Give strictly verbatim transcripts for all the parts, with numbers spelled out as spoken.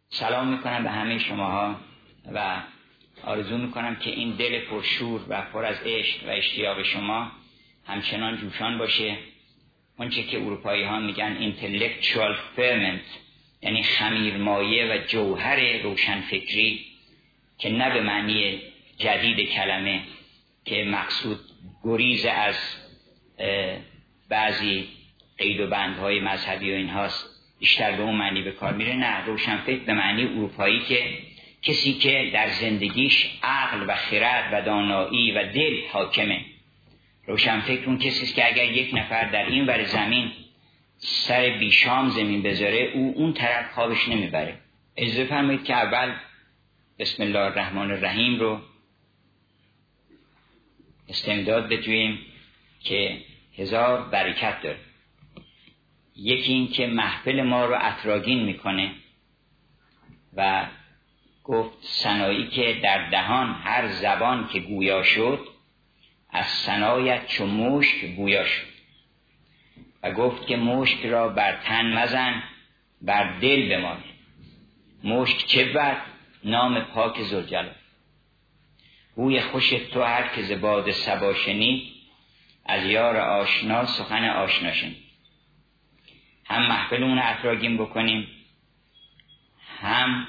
سلام میکنم به همه شماها و آرزو میکنم که این دل پرشور و پر از عشق و اشتیاق شما همچنان جوشان باشه. اونچه که اروپایی ها میگن intellectual ferment، یعنی خمیرمایه و جوهر روشنفکری، که نه به معنی جدید کلمه که مقصود گریز از بعضی قید و بندهای مذهبی و اینهاست، بیشتر به اون معنی به کار میره. نه، روشنفکر به معنی اروپایی که کسی که در زندگیش عقل و خرد و دانایی و دل حاکمه. روشنفکر اون کسی است که اگر یک نفر در این ور زمین سر بیشام زمین بذاره، او اون طرف خوابش نمیبره. اجازه فرمایید که اول بسم الله الرحمن الرحیم رو استمداد بجوییم که هزار برکت داره. یکی این که محفل ما رو عطرآگین میکنه و گفت ثنایی که در دهان هر زبان که گویا شد، از ثنایت چو مشک بویا شد. و گفت که مشک را بر تن مزن، بر دل بمان. مشک چه بود؟ نام پاک ذوالجلال. بوی خوش تو هر که ز باد صبا شنید، از یار آشنا سخن آشنا شنید. هم محفلمون رو عطرآگین بکنیم، هم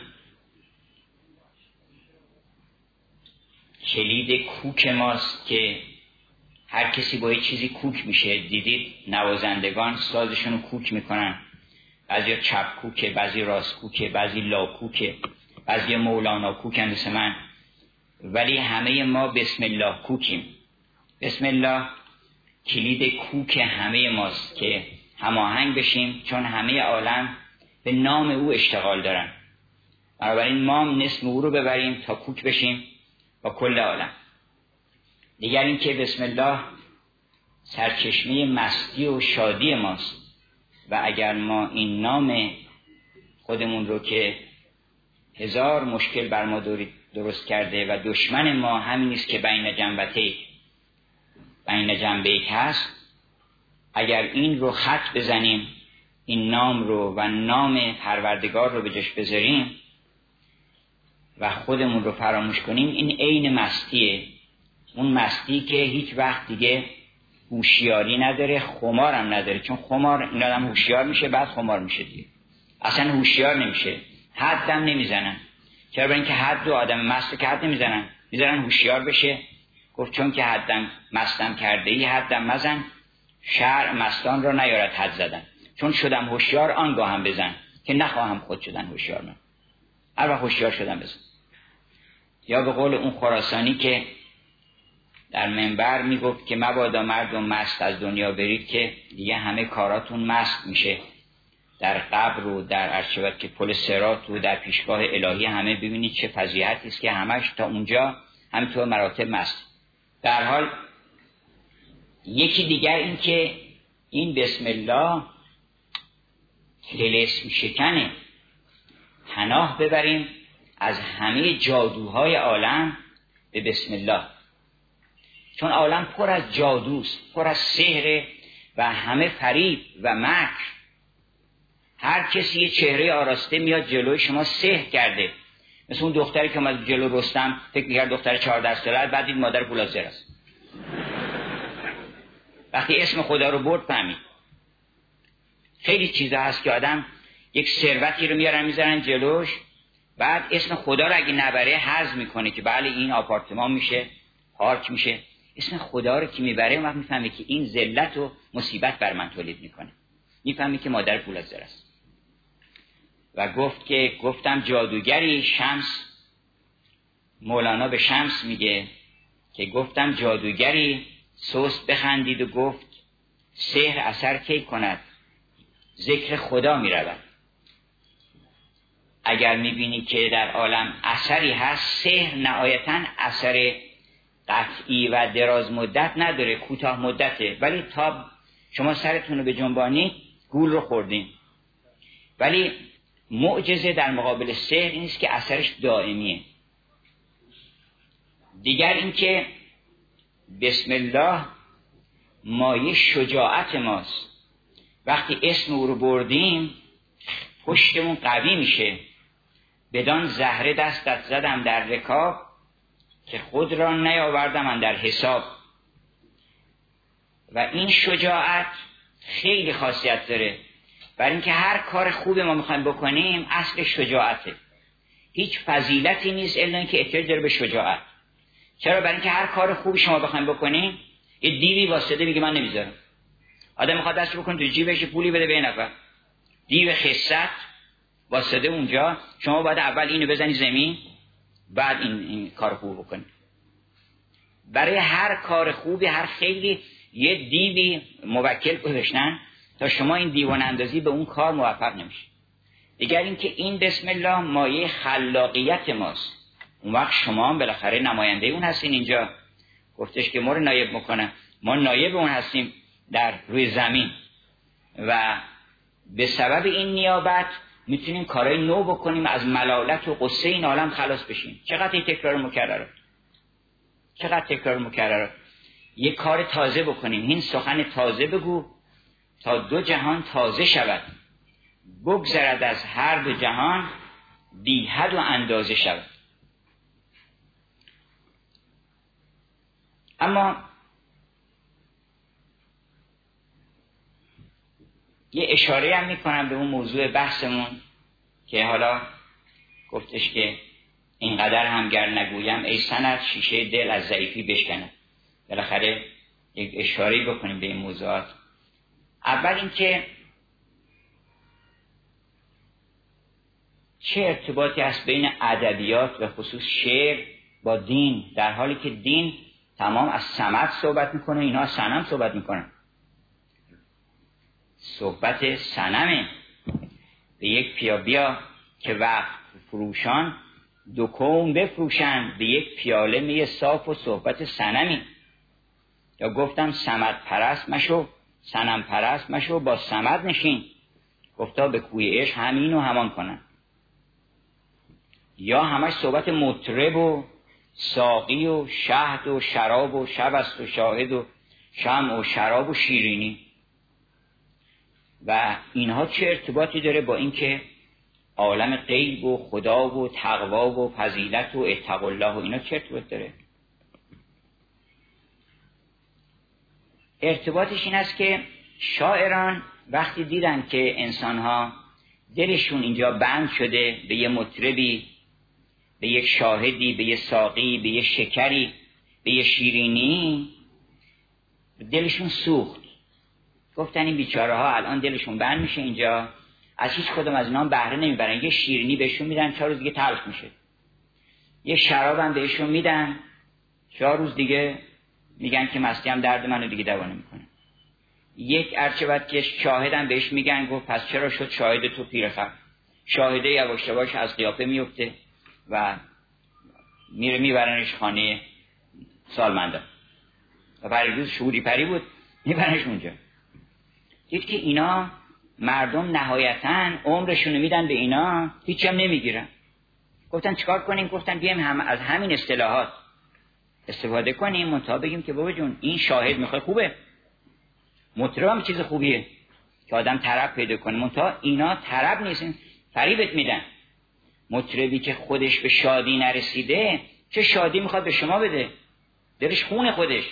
کلید کوک ماست که هر کسی با یه چیزی کوک میشه. دیدید نوازندگان سازشون رو کوک میکنن، بعضی چپ کوکه، بعضی راست کوکه، بعضی لا کوکه، بعضی مولانا کوکن مثل من، ولی همه ما بسم الله کوکیم. بسم الله کلید کوک همه ماست که هماهنگ بشیم، چون همه عالم به نام او اشتغال دارن. بنابراین ما نسم او رو ببریم تا کوک بشیم با کل عالم. دیگر این که بسم الله سرچشمه مستی و شادی ماست و اگر ما این نام خودمون رو که هزار مشکل بر ما درست کرده و دشمن ما همین است که بین جنبته بین جنبه هست، اگر این رو خط بزنیم، این نام رو و نام پروردگار رو به جاش بذاریم و خودمون رو فراموش کنیم، این عین مستیه. اون مستی که هیچ وقت دیگه هوشیاری نداره، خمارم نداره. چون خمار این آدم هوشیار میشه، بعد خمار میشه دیگه، اصلا هوشیار نمیشه. حدم نمیزنن. چرا؟ برای اینکه حد رو آدم مست که حد نمیزنن، میذارن هوشیار بشه. گفت چون که حدم مستم کرده ای حدم مزن، شرع مستان را نیارد حد زدن. چون شدم هوشیار آنگاه هم بزن، که نخواهم خود شدن هوشیار. من هر وقت هوشیار شدم بزن. یا به قول اون خراسانی که در منبر میگفت که مبادا مردم مست از دنیا برید که دیگه همه کاراتون مست میشه. در قبر و در عرشبت که پل صراط و در پیشگاه الهی همه ببینید چه فضیحتی است که همش تا اونجا همینطور مراتب مست. در حال یکی دیگر این که این بسم الله طلسم شکنه. پناه ببریم از همه جادوهای عالم به بسم الله، چون عالم پر از جادوست، پر از سحر و همه فریب و مکر. هر کسی یه چهره آراسته میاد جلوی شما سحر کرده. مثل اون دختری که اومد جلو رستم، فکر می‌کرد دختر چهارده ساله، بعد دید مادر پولازر است. وقتی اسم خدا رو برد فهمید. خیلی چیزا هست که آدم یک ثروتی رو میارن میذارن جلوش، بعد اسم خدا رو اگه نبره حظ میکنه که بله این آپارتمان میشه، پارک میشه. اسم خدا رو که میبره اون وقت میفهمه که این ذلت و مصیبت بر من تولید میکنه. میفهمه که مادر پولازر است. و گفت که گفتم جادوگری شمس، مولانا به شمس میگه که گفتم جادوگری سست بخندید و گفت سحر اثر کی کند، ذکر خدا میرود. اگر میبینی که در عالم اثری هست، سحر نهایتاً اثر قطعی و دراز مدت نداره، کوتاه مدته، ولی تا شما سرتون رو به جنبانی گول رو خوردین. ولی معجزه در مقابل سحر این است که اثرش دائمیه. دیگر این که بسم الله مایه شجاعت ماست. وقتی اسم او رو بردیم پشتمون قوی میشه بدان زهره دستت زدم در رکاب، که خود را نیاوردم اندر حساب. و این شجاعت خیلی خاصیت داره، برای اینکه هر کار خوب ما میخوایم بکنیم اصل شجاعته. هیچ فضیلتی نیست الا اینکه احتیاج داره به شجاعت. چرا؟ برای اینکه هر کار خوبی شما بخوایم بکنیم، یه دیوی واسطه میگه من نمیذارم. آدم میخواد دست بکنه تو جیبش پولی بده به این نفر، دیو خست واسطه اونجا، شما باید اول اینو بزنی زمین بعد این, این کار خوب بکنی. برای هر کار خوبی، هر خیلی، یه دیوی موکل گذاشتن تا شما این دیوان اندازی به اون کار موفق نمیشه. دیگر اینکه این بسم الله مایه خلاقیت ماست. اون وقت شما هم بالاخره نماینده اون هستین. اینجا گفتش که ما رو نایب میکنه، ما نایب اون هستیم در روی زمین و به سبب این نیابت میتونیم کارهای نو بکنیم، از ملالت و غصه این عالم خلاص بشیم. چقدر این تکرار مکررات، چقدر تکرار مکررات. یک کار تازه بکنیم، این سخن تازه بگو تا دو جهان تازه شود، بگذرد از هر دو جهان بی حد و اندازه شود. اما یه اشاره هم میکنم به اون موضوع بحثمون که حالا گفتش که اینقدر هم گر نگویم ای سند، شیشه دل از ضعیفی بشکنه. بالاخره یک اشاره بکنیم به این موضوعات. اول اینکه چه ارتباطی هست بین ادبیات و خصوص شعر با دین، در حالی که دین تمام از صمد صحبت میکنه، اینا از صنم صحبت میکنن. صحبت صنمه. به یک پیا بیا که وقت فروشان، دو کون بفروشن به یک پیاله می صاف و صحبت صنمی. یا گفتم صمد پرست مشو، صنم پرست مشو، با صمد نشین. گفتا به کوی عشق همین و همان کنن. یا همش صحبت مطرب و ساقی و شهد و شراب و شب است و شاهد و شمع و شراب و شیرینی. و اینها چه ارتباطی داره با اینکه عالم غیب و خدا و تقوا و فضیلت و اتقوا الله و اینا چه ارتباط داره؟ ارتباطش این است که شاعران وقتی دیدن که انسانها دلشون اینجا بند شده به یه مطربی، به یک شاهدی، به یه ساقی، به یه شکری، به یه شیرینی، دلشون سوخت. گفتن این بیچاره ها الان دلشون بند میشه اینجا، از هیچ کدوم از اینا بهره نمیبرن. یه شیرینی بهشون میدن، چهار روز دیگه تلخ میشه. یه شراب هم بهشون میدن، چهار روز دیگه میگن که مستی هم درد منو دیگه دوا نمیکنه. یک ارچه بعد که شاهدم بهش میگن، گفت پس چرا شد شاهد تو پیرخر؟ شاهده یواش یواش از قیافه میفته و میره میبرنش خانه سالمندان. و برای روز شعوری پری بود، میبرنش اونجا. دید که اینا مردم نهایتاً عمرشونو میدن به اینا، هیچی هم نمیگیرن. گفتن چیکار کنیم؟ گفتن بیایم هم از همین اصطلاحات استفاده کنیم، منتها بگیم که بابا جون این شاهد میخواد خوبه، مطرب هم چیز خوبیه که آدم طرب پیدا کنه، منتها اینا طرب نیستن، فریبت میدن. مطربی که خودش به شادی نرسیده چه شادی میخواد به شما بده؟ دلش خون خودش.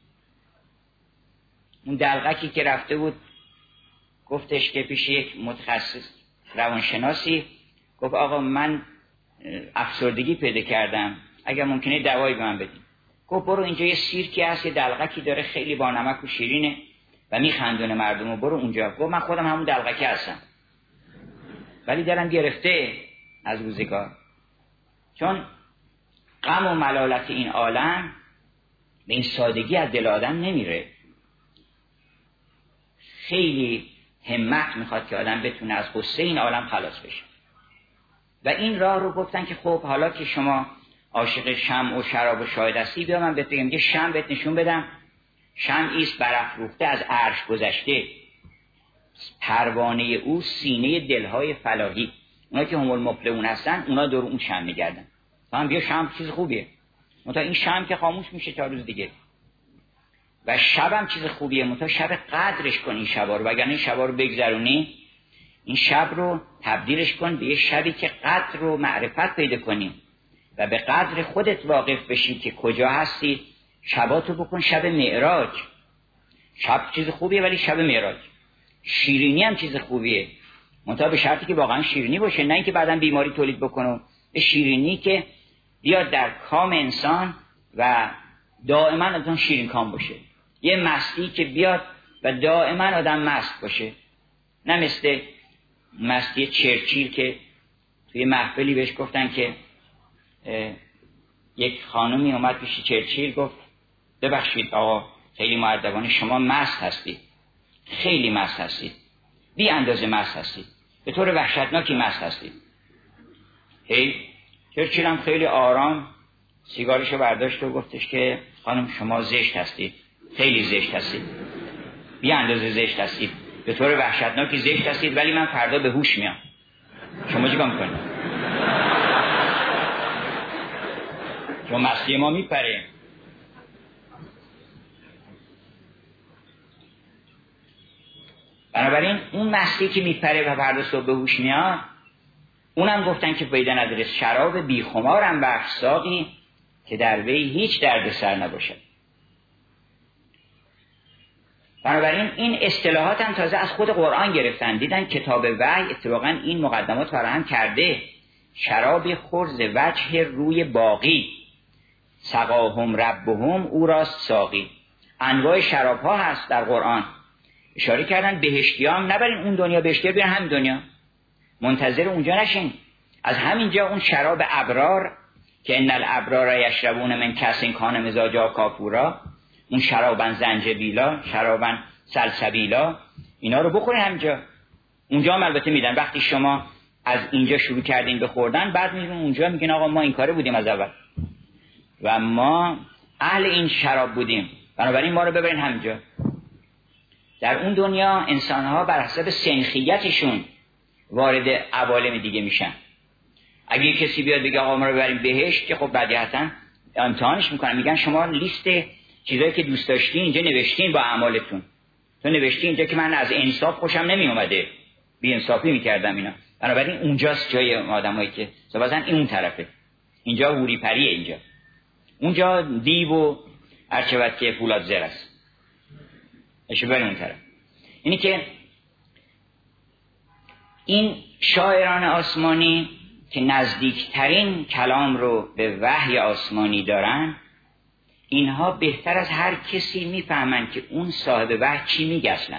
اون دلغکی که رفته بود گفتش که پیش یک متخصص روانشناسی، گفت آقا من افسردگی پیدا کردم، اگر ممکنه دوایی به من بدین. گفت برو اینجا یه سیرکی هست، یه دلغکی داره خیلی با نمک و شیرینه و میخندونه مردمو، برو اونجا. گفت من خودم همون دلغکی هستم ولی دلم گرفته از روزگار، چون غم و ملالت این عالم به این سادگی از دل آدم نمیره. خیلی همت میخواد که آدم بتونه از غصه این عالم خلاص بشه. و این راه رو گفتن که خب حالا که شما عاشق شمع و شراب و شاهد هستی، بیا من بهت بگم یه شمع بهت نشون بدم. شمعی است برافروخته از عرش گذشته، پروانه او سینه دلهای فلاحی. اونا که هم المفلحون هستن اونا دور اون شمع میگردن. هم بیا شمع چیز خوبیه، منتها این شمع که خاموش میشه چهار روز دیگه. و شب هم چیز خوبیه، منتها شب قدرش کن این شبا رو، وگرنه این شبا رو بگذرونی این شب رو تبدیلش کن به یه شبی که قدر و معرفت پیدا کنیم و به قدر خودت واقف بشی که کجا هستی. شباتو بکن شب معراج. شب چیز خوبیه ولی شب معراج. شیرینی هم چیز خوبیه، منتها به شرطی که واقعا شیرینی باشه، نه اینکه بعداً بیماری تولید بکنه. به شیرینی که بیاد در کام انسان و دائما آدم شیرین کام باشه. یه مستی که بیاد و دائما آدم مست باشه، نه مثل مستی چرچیل که توی محفلی بهش گفتن که یک خانومی اومد پیش چرچیل گفت ببخشید آقا خیلی مؤدبانه شما مست هستید، خیلی مست هستید، بی اندازه مست هستید، به طور وحشتناکی مست هستید. هی چرچیل هم خیلی آرام سیگارشو برداشت و گفتش که خانم شما زشت هستید، خیلی زشت هستید، بی اندازه زشت هستید، به طور وحشتناکی زشت هستید، ولی من فردا به هوش میام. شما چیکار میکنید؟ چون مستی ما میپره. بنابراین اون مستی که میپره و فردا صبح به هوش میاد، اونم گفتن که فایده نداره. شراب بیخمارم بخش ساقی که در وی هیچ درد سر نباشد. بنابراین این اصطلاحات هم تازه از خود قرآن گرفتن، دیدن کتاب وحی اتفاقا این مقدمات فراهم کرده. شراب خرز وجه روی باقی، سقاهم ربهم او راست ساقی. انواع شراب ها هست در قرآن. اشاره کردن بهشتی هم نبرین اون دنیا، بهشتی بیان همین دنیا، منتظر اونجا نشین. از همینجا اون شراب ابرار که ان الابرار یشربون من کأس کان مزاجها کافورا، اون شرابن زنجبیلا، شرابن سلسبیلا، اینا رو بخورین همینجا. اونجا هم البته میدن. وقتی شما از اینجا شروع کردین به خوردن، بعد میرون اونجا میگن آقا ما این کاره بودیم از اول و ما اهل این شراب بودیم، بنابراین ما رو ببرین همینجا. در اون دنیا انسانها بر حسب سنخیتشون وارد عوالم دیگه میشن. اگه کسی بیاد بگه آقا ما رو ببریم بهشت، که خب بدیهیاً امتحانش میکنن، میگن شما لیست چیزایی که دوست داشتین اینجا نوشتین با اعمالتون. تو نوشتی اینجا که من از انصاف خوشم نمی اومده، بی انصافی میکردم اینا. بنابراین اونجاست جای آدمایی که مثلا این اون طرفه، اینجا هوری پریه، اینجا اونجا دیو و هرچه که فولاد زر است، اشه بریم اون طرف. اینی که این شاعران آسمانی که نزدیکترین کلام رو به وحی آسمانی دارن، اینها بهتر از هر کسی میفهمن که اون صاحب وحی چی میگه. اصلا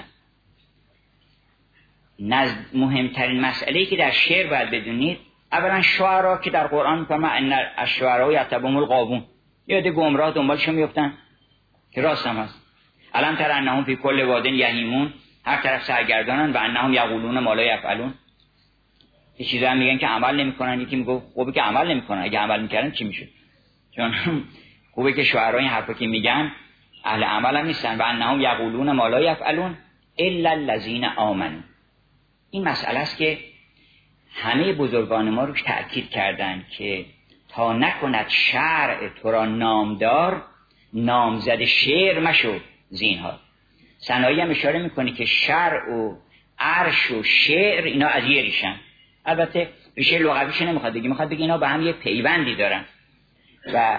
نزد مهمترین مسئله‌ای که در شعر باید بدونید، اولا شعرا که در قرآن میفهمن ان الشعراء یتبعهم الغاوون، یاد گمراه دنبالشون میفتن، که راست هم هست. الم تر انهم فی کل واد یهیمون، هر طرف سرگردانن، و انهم یقولون ما لا یفعلون، یه چیزا هم میگن که عمل نمیکنن. یکی میگه خوبه که عمل نمیکنن، اگه عمل میکردن چی میشد؟ چون خوبه که شعرا این حرفا که میگن اهل عمل هم نیستن. و انهم یقولون ما لا یفعلون الا الذین آمنوا. این مسئله است که همه بزرگان ما روش تأکید کردن که تا نکند شرع تو را نامدار، نامزد شعر مشو زینهار. صنایع هم اشاره میکنه که شرع و عرش و شعر اینا از یه ریشن. البته ریشه لغویش نمیخواد بگی، میخواد بگی اینا با هم یه پیوندی دارن و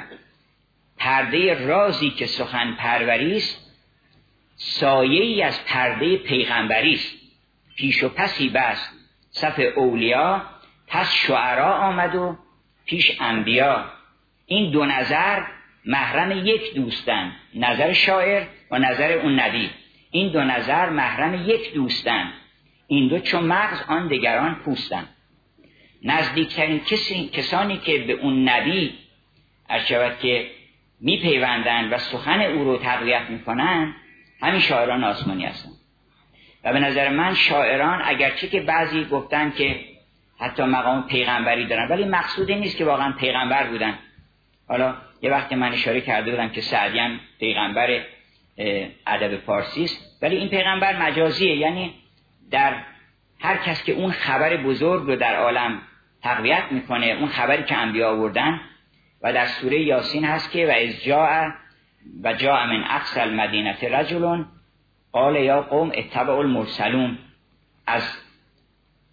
پرده رازی که سخن پروری است سایه‌ای از پرده پیغمبری است. پیش و پسی بس صف اولیا، پس شعرا آمد و پیش انبیا. این دو نظر محرم یک دوستن، نظر شاعر و نظر اون نبی. این دو نظر محرم یک دوستن، این دو چون مغز آن دگران پوستن. نزدیکترین کسی کسانی که به اون نبی ارشود که میپیوندن و سخن او رو تقویت میکنن، همین شاعران آسمانی هستن. و به نظر من شاعران اگرچه که بعضی گفتن که حتی مقام پیغمبری دارن، ولی مقصود این نیست که واقعا پیغمبر بودن. حالا یه وقت من اشاره کرده بودم که سعدی هم پیغمبر ادب فارسی است، ولی این پیغمبر مجازیه، یعنی در هر کس که اون خبر بزرگ رو در عالم تقویت میکنه، اون خبری که انبیا آوردن. و در سوره یاسین هست که و اذ جاء و جاء من اقصی المدینه رجل قال یا قوم اتبعوا المرسلون، از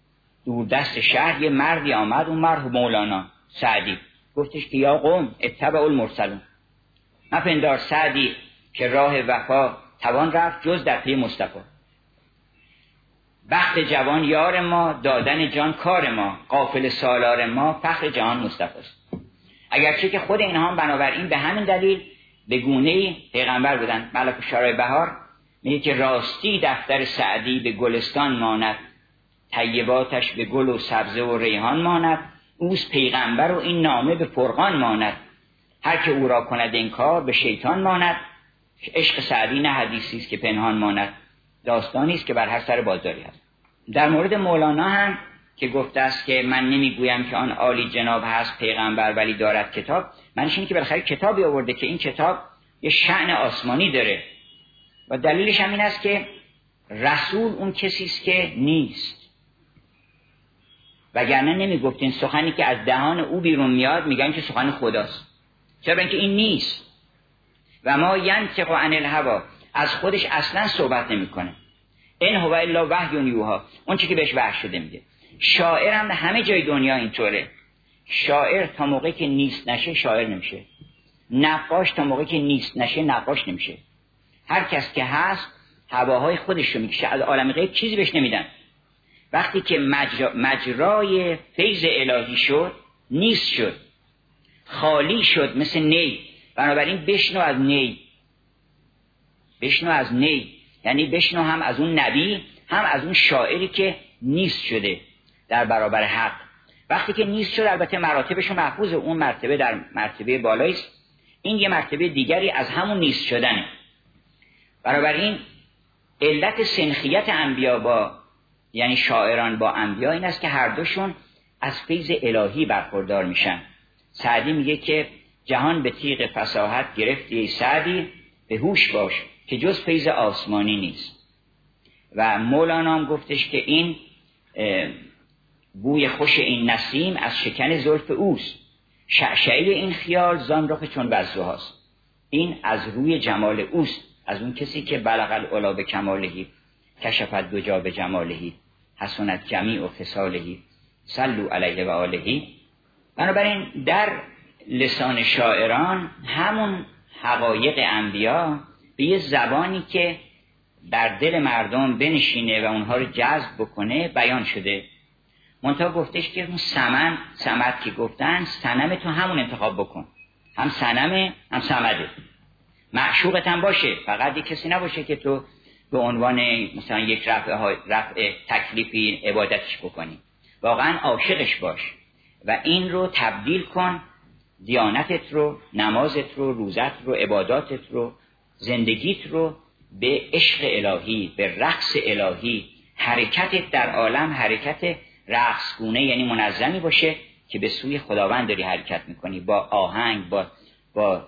دور دست شهر یه مردی آمد، اون مرد مولانا سعدی، گفتش که یا قوم اتبعوا المرسلون، مپندار سعدی که راه وفا توان رفت جز در پی مصطفی. بخت جوان یار ما، دادن جان کار ما، قافل سالار ما فخر جهان مصطفی است. اگرچه که خود اینها هم بنابراین به همین دلیل به گونه‌ای پیغمبر بودن. ملک شارع بهار میگه که راستی دفتر سعدی به گلستان ماند، طیباتش به گل و سبزه و ریحان ماند، اوست پیغمبر و این نامه به فرقان ماند، هر که او را کند انکار به شیطان ماند. عشق سعدی نه حدیثی است که پنهان ماند، داستانی است که بر هر سر بازاری هست. در مورد مولانا هم که گفته است که من نمیگویم که آن عالی جناب هست پیغمبر ولی دارد کتاب، معنیش اینه که بالاخره کتابی آورده که این کتاب یه شأن آسمانی داره و دلیلش هم این است که رسول اون کسی است که نیست، وگرنه نمیگفت این سخنی که از دهان او بیرون میاد میگن که سخن خداست، چرا؟ اینکه این نیست. و ما ینطق عن الهوی، از خودش اصلا صحبت نمیکنه. این هو الا وحی یوحی، اون چیزی که بهش وحی شده میگه. شاعر هم همه جای دنیا اینطوره، شاعر تا موقعی که نیست نشه شاعر نمیشه، نقاش تا موقعی که نیست نشه نقاش نمیشه. هر کس که هست هواهای خودش رو میکشه، از عالم غیب چیزی بهش نمیدن. وقتی که مجرا، مجرای فیض الهی شد، نیست شد، خالی شد مثل نی. بنابراین بشنو از نی، بشنو از نی، یعنی بشنو هم از اون نبی هم از اون شاعری که نیست شده در برابر حق. وقتی که نیست شد البته مراتبش محفوظه، اون مرتبه در مرتبه بالایی است، این یه مرتبه دیگری از همون نیست شدنه. بنابراین علت سنخیت انبیا با یعنی شاعران با انبیا این است که هر دوشون از فیض الهی برخوردار میشن. سعدی میگه که جهان به تیغ فصاحت گرفتی ای سعدی، به هوش باش که جز فیض آسمانی نیست. و مولانا هم گفتش که این بوی خوش این نسیم از شکن زلف اوست، شعشعه این خیال زان رخ چون وضحاست. این از روی جمال اوست، از اون کسی که بلغ العلا به کمالهی، کشفت دجا به جمالهی، حسنت جمیع و خصالهی، صلوا علیه و آلهی. بنابراین در لسان شاعران همون حقایق انبیا به یه زبانی که در دل مردم بنشینه و اونها رو جذب بکنه بیان شده. منتها گفتش که اون سمن سمد که گفتن صنم تو همون انتخاب بکن، هم صنمه هم صمده، معشوقت هم باشه، فقط یک کسی نباشه که تو به عنوان مثلا یک رفع, رفع تکلیفی عبادتش بکنی، واقعا عاشقش باش و این رو تبدیل کن، دیانتت رو، نمازت رو، روزت رو، عباداتت رو، زندگیت رو به عشق الهی، به رقص الهی. حرکتت در عالم حرکت رقصگونه یعنی منظمی باشه که به سوی خداوند داری حرکت میکنی، با آهنگ، با با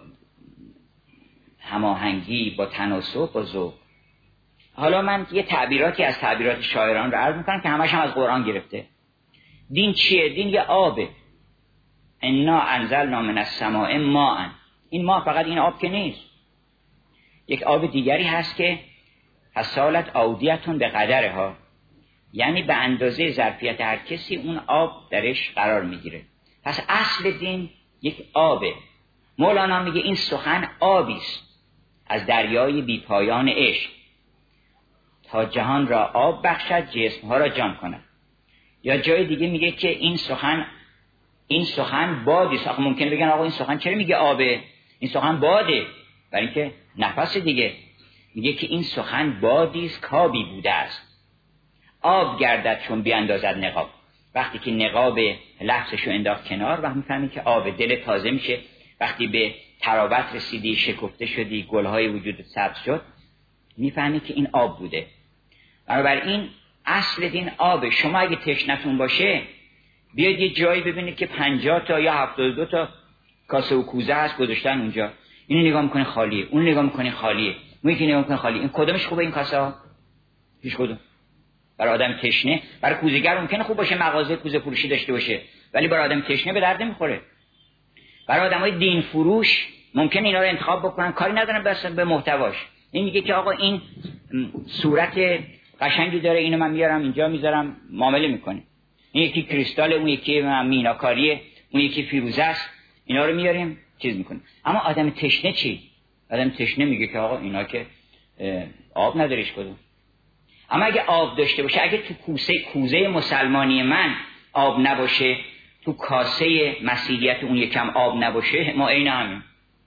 هماهنگی، با تناسب، با ذوق. حالا من یه تعبیراتی از تعبیرات شاعران رو عرض میکنم که همش هم از قرآن گرفته. دین چیه؟ دین یه آبه. انا انزلنا من السماء ماء. این ماء فقط این آب که نیست، یک آب دیگری هست که حسالت اودیتون به قدرها، یعنی به اندازه ظرفیت هر کسی اون آب درش قرار میگیره. پس اصل دین یک آبه. مولانا میگه این سخن آبیست از دریای بیپایان عشق، تا جهان را آب بخشد جسمها را جان کند. یا جای دیگه میگه که این سخن این سخن بادیست. آخه ممکنه بگن آقا این سخن چرا میگه آبه؟ این سخن باده، برای اینکه نفس دیگه. میگه که این سخن بادیست کابی بوده است، آب گردد چون بیاندازد نقاب. وقتی که نقاب لفظشو انداخت کنار و میفهمی که آب، دل تازه میشه. وقتی به تراوت رسیدی، شکفته شدی، گلهای وجود سبز شد، میفهمی که این آب بوده. بنابراین اصل دین آبه. شما اگه تشنتون باشه بیاید یه جایی ببینید که پنجاه تا یا هفتاد و دو تا کاسه و کوزه هست گذاشتن اونجا، اینو نگاه میکنی خالیه، اون نگاه میکنی خالیه، اون یکی نگاه میکنی خالیه. این کدومش خوبه این کاسه ها؟ هیچ کدوم. برای آدم تشنه، برای کوزه‌گر ممکنه خوب باشه مغازه کوزه فروشی داشته باشه، ولی برای آدم تشنه به درد نمیخوره. برای آدمای دین فروش ممکنه اینا رو انتخاب بکنن، کاری ندارن بس به محتواش. این میگه که آقا این صورت قشنگی داره، اینو من میارم اینجا میذارم، معامله میکنه. این یکی کریستال، اون یکی میناکاریه، اون یکی فیروزه است. اینا رو میاریم چیز میکنیم. اما آدم تشنه چی؟ آدم تشنه میگه که آقا اینا که آب نداریش کدوم. اما اگه آب داشته باشه، اگه تو کوسه کوزه مسلمانی من آب نباشه، تو کاسه مسیحیت اون یکم آب نباشه، ما عین همین.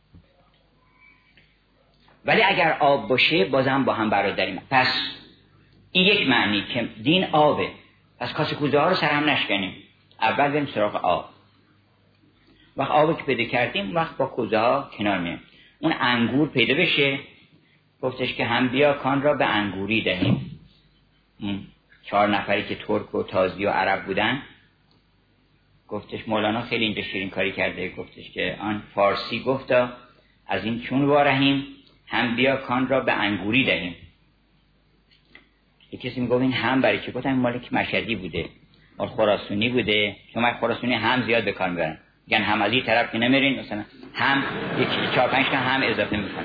ولی اگر آب باشه بازم با هم برادریم. پس این یک معنی که دین آبه. پس کاسه کوزه ها رو سر هم نشکنیم، اول بریم سراغ آب. وقت آب که پیدا کردیم، وقت با کوزه ها کنار میایم. اون انگور پیدا بشه، گفتش که هم بیا کان را به انگوری دهیم. اون چهار نفری که ترک و تازی و عرب بودن، گفتش مولانا خیلی اینجا شیرین کاری کرده، گفتش که آن فارسی گفتا از این چون وارهیم، هم بیا کان را به انگوری دهیم. یک کسی میگه این هم برای چه؟ گفتم مال که مشهدی بوده، مال خراسانی بوده، چون من خراسانی هم زیاد به کار میبرن، میگن هم از این طرف که نمیرین، مثلا هم یک چهار پنج تا هم اضافه میکنن.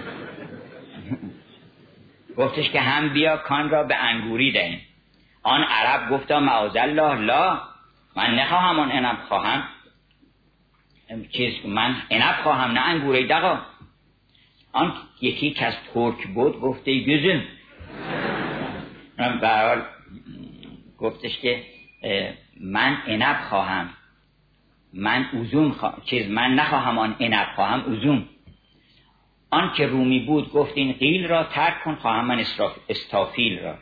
گفتش که هم بیا کان را به انگوری دهیم. آن عرب گفتا معاذالله لا، من نخواهم آن عنب خواهم، چیز من عنب خواهم نه انگوری دقا. آن یکی که از ترک بود گفته گزم، برحال گفتش که من عنب خواهم، من اوزون خواهم، چیز من نخواهم آن عنب خواهم اوزون. آن که رومی بود گفت این قیل را ترک کن، خواهم من استافیل را.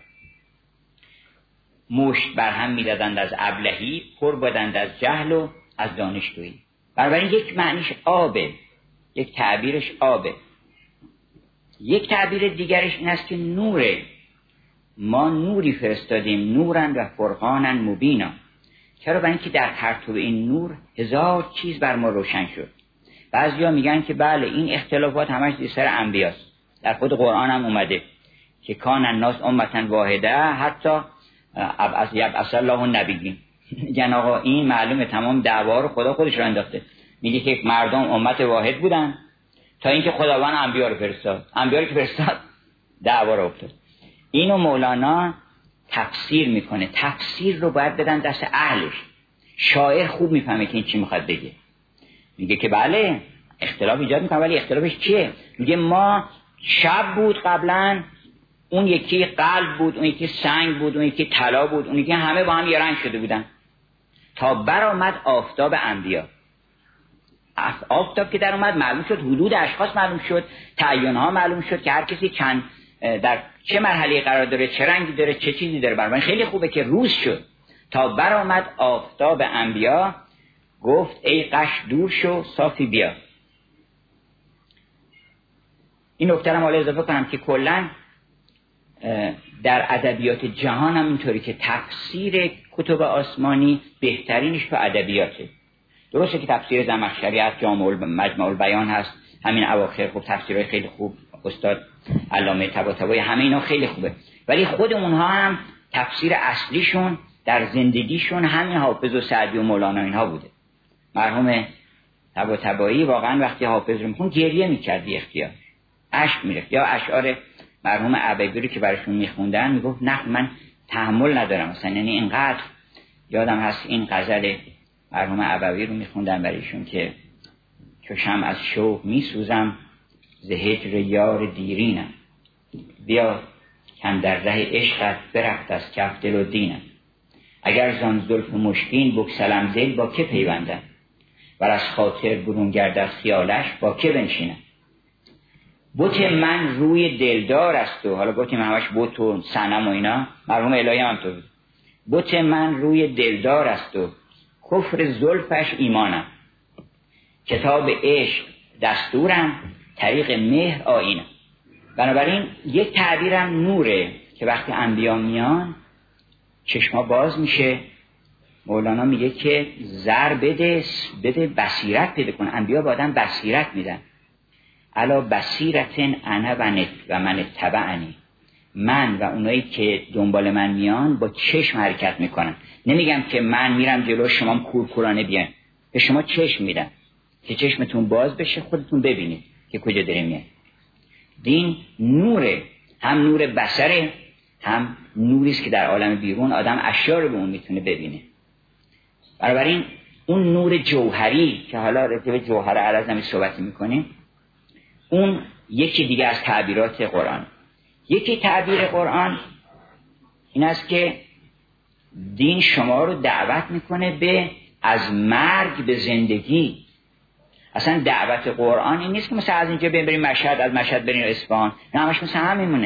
مشت بر هم میدادند از ابلهی، پر بودند از جهل و از دانشجویی. بنابراین یک معنیش آبه، یک تعبیرش آبه. یک تعبیر دیگرش این است که نوره. ما نوری فرستادیم، نورن و فرقانن مبینا. چرا؟ برای اینکه در پرتو این نور هزار چیز بر ما روشن شد. بعضیا میگن که بله این اختلافات همش سر انبیاست. در خود قرآن هم اومده که کان الناس امتا واحده حتی ابعث یبعث الله النبیین. میگن آقا این معلومه تمام دعوا رو خدا خودش رو انداخته. میگه که مردم امت واحد بودن تا اینکه خداوند انبیا رو فرستاد، انبیا رو که فرستاد دعوا رو افتاد. اینو مولانا تفسیر میکنه. تفسیر رو باید بدن دست اهلش. شاعر خوب میفهمه که این چی میخواد بگه. میگه که بله اختلاف ایجاد میکنه، ولی اختلافش چیه؟ میگه ما شب بود قبلا، اون یکی قلب بود، اون یکی سنگ بود، اون یکی طلا بود، اون یکی همه با هم یه رنگ شده بودن تا برآمد آفتاب انبیا. آفتاب که در اومد معلوم شد، حدود اشخاص معلوم شد، تعیین‌ها معلوم شد که هر کسی چند در چه مرحله قرار داره، چه رنگی داره، چه چیزی داره. برای خیلی خوبه که روز شد تا برآمد آفتاب انبیا. گفت ای قش دور شو صافی بیا. این نکته رو حالا اضافه کنم که کلا در ادبیات جهان هم اینطوری که تفسیر کتب آسمانی بهترینش تو ادبیاته. درسته که تفسیر زمخشری هست، جامع مجمع البیان هست، همین اواخر خب تفسیرهای خیلی خوب استاد علامه طباطبایی همه اینا خیلی خوبه، ولی خود اونها هم تفسیر اصلیشون در زندگیشون همین حافظ و سعدی و مولانا اینها بوده. مرحوم طباطبایی واقعا وقتی حافظ رو میخون گریه میکرد بی اختیار، اشک میرفت. یا اشعار مرحوم عبیدی رو که براشون میخوندن میگفت نه من تحمل ندارم مثلا، یعنی اینقدر یادم هست این غزل مرحوم عبیدی رو میخوندن برایشون که چو شمع از شوق میسوزم ز هجر یار دیرینم، بیا کن در ره عشقت برفت از کف دل و دینم، اگر زان زلف مشکین بگسلم دل با که پیوندم، ور از خاطر برون گردد خیالش با که بنشینم. بت من روی دلدار است و حالا گفتیم همش بت و صنم و اینا، مرحوم الهی هم تو بود. بت من روی دلدار است و کفر زلفش ایمانم، کتاب عشق دستورم طریق مهر آیینم. بنابراین یک تعبیرم نوره که وقتی انبیا میان چشما باز میشه. مولانا میگه که زر بده بده بصیرت پیدا کن. انبیا به آدم بصیرت میدن. الا بصیرتن انا و من اتبعنی، من و اونایی که دنبال من میان با چشم حرکت میکنن. نمیگم که من میرم جلو شما کورکورانه بیان، به شما چشم میدم که چشمتون باز بشه خودتون ببینید که کجا داریم میاد. دین نوره، هم نور بصره، هم نوریست که در عالم بیرون آدم اشیاء رو به اون میتونه ببینه. بنابراین اون نور جوهری که حالا راجع به جوهر اعظمی صحبت میکنیم، اون یکی دیگه از تعبیرات قرآن. یکی تعبیر قرآن این است که دین شما رو دعوت میکنه به از مرگ به زندگی. اصلا دعوت قرآن این نیست که مثلا از اینجا بریم مشهد، از مشهد بریم اصفهان، نه همش مثلا هم میمونه.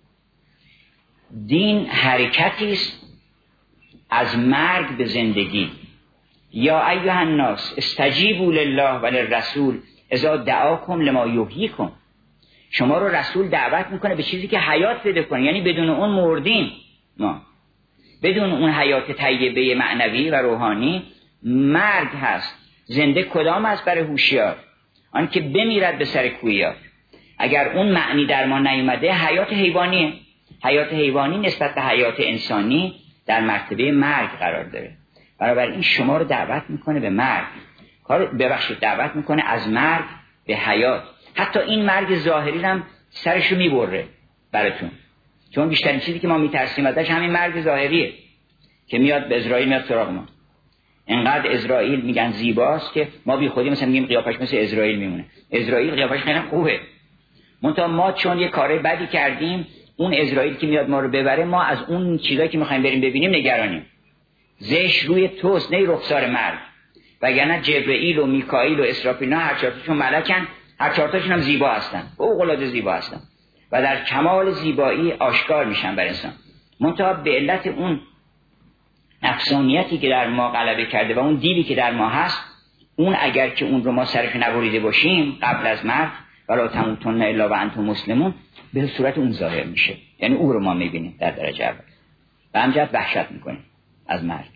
دین حرکتی است از مرگ به زندگی. یا ایها الناس استجیبوا لله و للرسول اذا دعاکم لما یحییکم. شما رو رسول دعوت میکنه به چیزی که حیات بده کنه، یعنی بدون اون مردیم ما. بدون اون حیات طیبه معنوی و روحانی مرگ هست. زنده کدام است برای هوشیار؟ آن که بمیرد به سر کویار. اگر اون معنی در ما نیامده حیات حیوانیه. حیات حیوانی نسبت به حیات انسانی در مرتبه مرگ قرار داره. برابر این شما رو دعوت میکنه به مرگ، کار ببخشید دعوت میکنه از مرگ به حیات. حتی این مرگ ظاهری هم سرشو میبره براتون، چون بیشترین چیزی که ما میترسیم ازش همین مرگ ظاهریه که میاد به اسرائیل، میاد سراغ ما. انقدر اسرائیل میگن زیباست که ما بی خودی مثلا میگیم قیافش مثل اسرائیل میمونه. اسرائیل قیافش خیلی خوبه، منتها ما چون یه کار بدی کردیم، اون اسرائیل که میاد ما رو ببره، ما از اون چیزایی که میخوایم بریم ببینیم نگرانیم. زش روی توست، نه رخسار مرگ. وگرنه جبرئیل و میکائیل و اسرافیل هر چهارتاشون ملکن، هر چهارتاشون هم زیبا هستن، فوق‌العاده زیبا هستن و در کمال زیبایی آشکار میشن بر انسان. منتها به علت اون نفسانیتی که در ما غلبه کرده و اون دیوی که در ما هست، اون اگر که اون رو ما سرش نبریده باشیم قبل از مرگ، ولا تموتن الا و انتم مسلمون، به صورت اون ظاهر میشه. یعنی او رو ما میبینیم در درجه اول و همجرد وحشت میکنیم از مرگ.